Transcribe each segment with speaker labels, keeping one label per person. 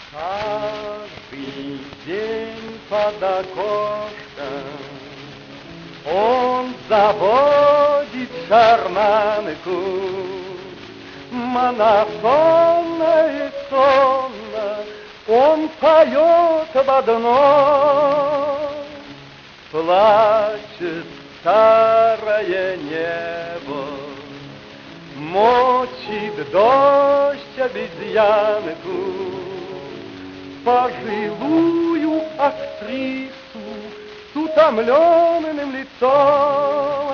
Speaker 1: Каждый день под окошком он заводит шарманку, монотонно и сонно он поет об одном. Плачет старое небо, мочит дождь обезьянку, пожилую актрису с утомленным лицом.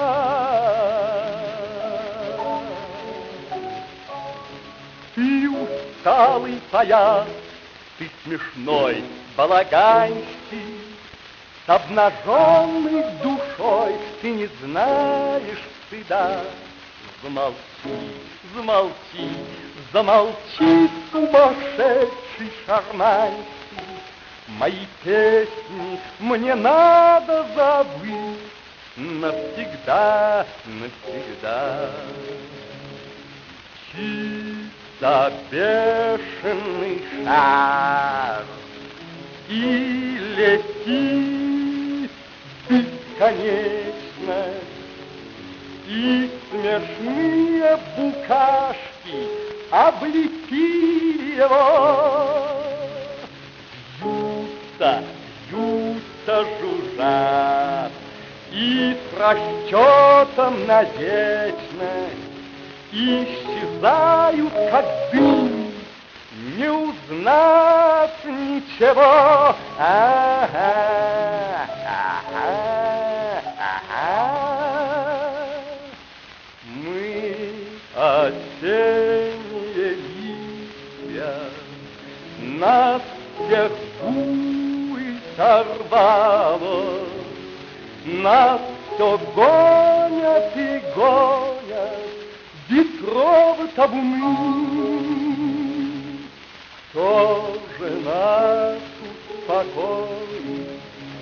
Speaker 1: Ты усталый паяц, ты смешной балаганщик, с обнаженной душой ты не знаешь стыда. Замолчи, замолчи, замолчи, сумасшедший шарманщик. Мои песни мне надо забыть навсегда, навсегда. Чисто бешеный шар и лети бесконечно, и смешные букашки облепили его. Вьются, вьются, жужжат, и с расчетом на вечность исчезают, как дым, не узнав ничего. Мы осенние листья, нас всех бурь сорвало, нас все гонят и гонят ветров табуны. Кто же нас успокоит,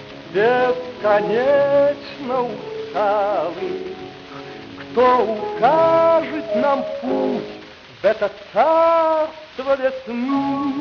Speaker 1: бесконечно усталый? Кто укажет нам путь в это царство весны?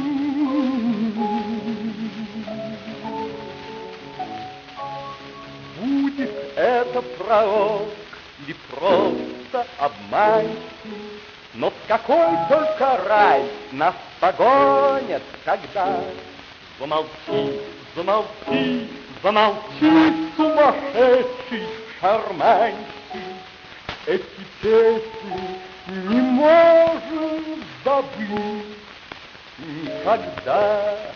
Speaker 1: Будет это пророк или просто обманщик, но в какой только рай нас погонят тогда? Замолчи, замолчи, замолчи, сумасшедший шарманщик. Эти песни не можем забыть никогда.